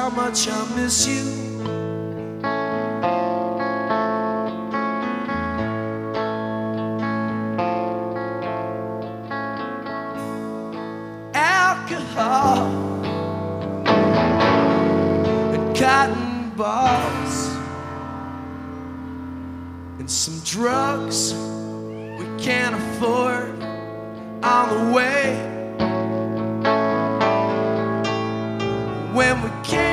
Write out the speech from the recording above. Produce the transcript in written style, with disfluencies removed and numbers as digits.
how much I miss you. Alcohol and cotton balls and some drugs we can't afford on the way